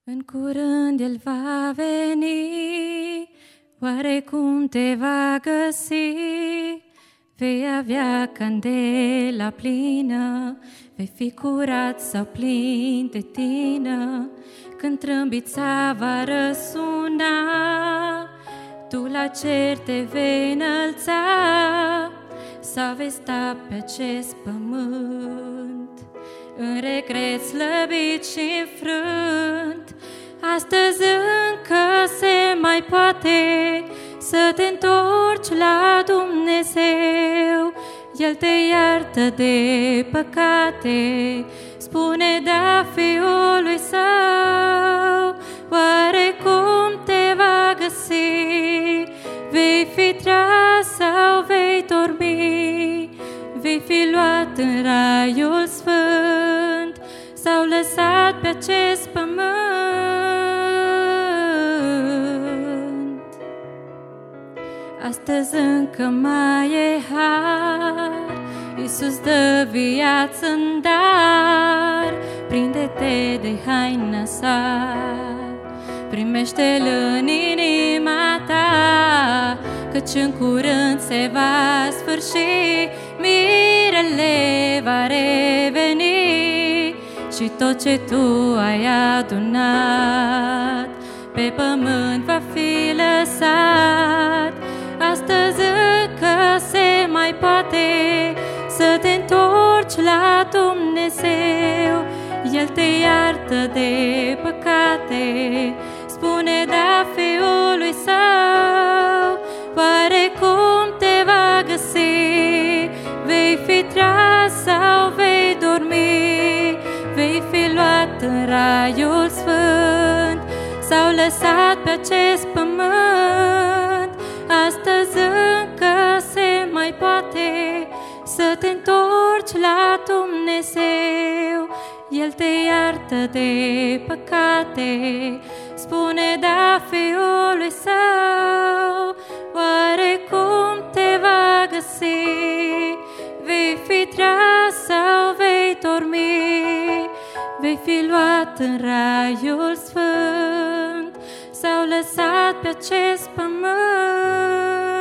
În curând El va veni, oarecum te va găsi. Vei avea candela plină, vei fi curat sau plin de tină. Când trâmbița va răsuna, tu la cer te vei înălța, sau vei sta pe acest pământ, în regret slăbit și înfrânt. Astăzi încă se mai poate să te întorci la Dumnezeu. El te iartă de păcate, spune da Fiului Său. Oarecum te va găsi, vei fi tras sau vei dormi, vei fi luat în raiul sfânt sau lăsat pe acest pământ. Astăzi încă mai e har, Iisus dă viață în dar. Prinde-te de haina sa, primește-L în inima ta, căci în curând se va sfârși, mirele va reveni și tot ce tu ai adunat pe pământ va fi lăsat. Astăzi încă se mai poate să te întorci la Dumnezeu. El te iartă de păcate, spune da Fiului Său. Oarecum te va găsi, vei fi tras sau vei dormi, vei fi luat în raiul sfânt sau lăsat pe acest pământ. Astăzi încă se mai poate să te întorci la Dumnezeu. El te iartă de păcate, spune da Fiului Său. Oarecum te va găsi, vei fi tras sau vei dormi, vei fi luat în raiul sfânt sau lăsat pe acest pământ.